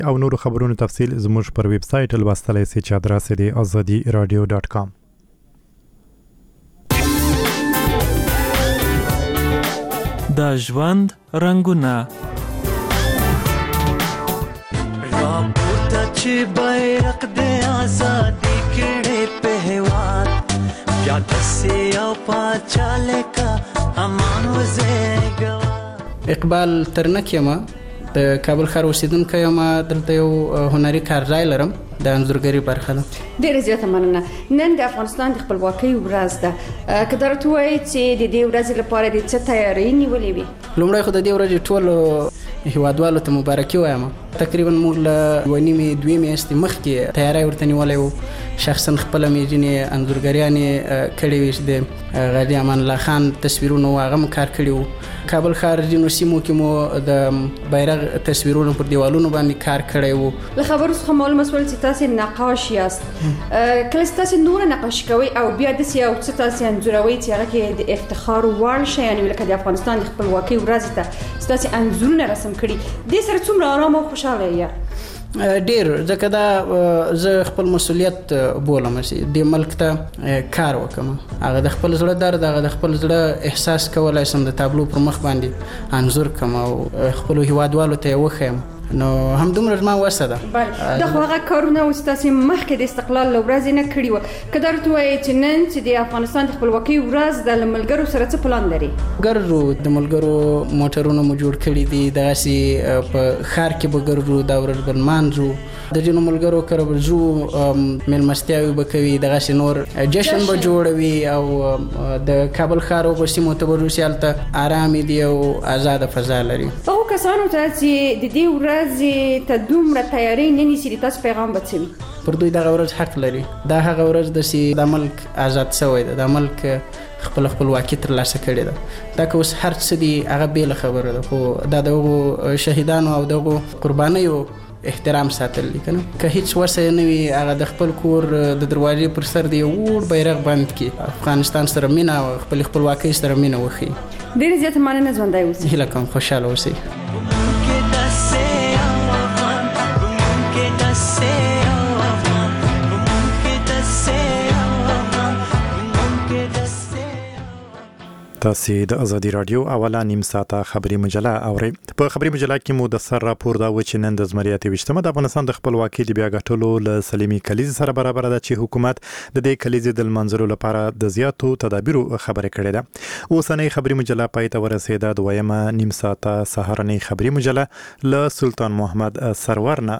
او نور خبرونو تفصیل زموږ پر ویب سټ لوستلای شئ چې ادرس دی azadiradio.com. د ژوند رنگونه راپورته چې بیرق د آزادۍ کړي په هیواد بیا دسې او پاچاله کا امان وزېږه. اقبال ترنک یم، د کابل ښار اوسیدونکی یم. دلته یو هنري کارځای لرم د انځورګرۍ برخه ده. ډېره زیاته مننه. نن د افغانستان د خپلواکۍ ورځ ده، که درته ووایي چې د دې ورځې لپاره د څه تیارۍ نیولې وي؟ لومړی خو د دې ورځې ټولو هیوادوالو ته مبارکي وایم. تقریبا موږ له یوه نیمې دوې میاشتې مخکې تیاری ورته نیولی و. شخصا خپله مې ځینې انځورګریانې کړې وې چې د غازي امان الله خان تصویرونه و هغه م کار کړي وو. کابل ښار ځینو سیمو کې مو د بیرغ تصویرونه پر دیوالونو باندې کار کړی وو. له خبرو څخه معلومه شول چې تاسې نقاش یاست. کله چې تاسې نوره نقاشي کوئ او بیا داسې یو څه تاسې انځوروئ چې هغه کې د افتخار وړ شیان وي، لکه د افغانستان د خپلواکۍ ورځې ته چې تاسې انځورونه رسم کړي، دې سره څومره ارامه او خوشحاله یې؟ ډیر، ځکه دا زه خپل مسؤلیت بولم چې دې ملک ته کار وکړم. هغه د خپل زړه درد، هغه د خپل زړه احساس کولی شم د تابلو پر مخ باندې انځور کړم او خپلو هیوادوالو ته یې وښیم. نو همدومره زما وسه ده. دا خو هغه کارونه و چې تاسې مخکې د استقلال له ورځې نه کړي وه. که درته ووایي چې نن چې د افغانستان د خپلواکۍ ورځ ده، له ملګرو سره څه پلان لري؟ ګرځو، د ملګرو موټرونه مو جوړ کړي دي، دغسې په ښار کې به ګرځو، دا ورځ به لمانځو، د ځینو ملګرو کره به ځو، میلمستیاوې به کوي، دغسې نور جشن به جوړوي او د کابل ښار او په سیمو ته به روسي، هلته ارامې دي او آزاده فضا لري. هغو کسانو ته چې د دې ورځې ته دومره تیاری نه نیسي، د تاسو پیغام به څه وي؟ پر دوی دغه ورځ حق لري. دا هغه ورځ ده چې دا ملک آزاد شوی ده، دا ملک خپلواکي ترلاسه کړې ده. دا که اوس هر څه دي هغه بېله خبره ده، خو دا د هغو شهیدانو او د هغو قربانیو احترام ساتل دي که نه. که هیڅ وسه نه وي، هغه د خپل کور د دروازې پر سر د یو وړ بیرغ بند کړي، افغانستان سره مینه او خپلې خپلواکۍ سره مینه وښیي. ډېرې زیاته مننه، ژوندی اوسئ. هیله کوم خوشحاله اوسئ. تاسې د ازادي رادیو اوله نیم ساعته خبري مجله اورئ. په خبري مجله کې مو د سر راپور دا و چې نن د زمري 28مه د افغانستان د خپلواکۍ د بیا ګټلو له سلیمي کلیزې سره برابر ده چې حکومت د دې کلیزې د لمانځلو لپاره د زیاتو تدابیرو خبرې کړې ده. اوسنۍ خبري مجله پای ته ورسېده. دویمه نیم ساعته سهارنۍ خبري مجله له سلطان محمد سرور نه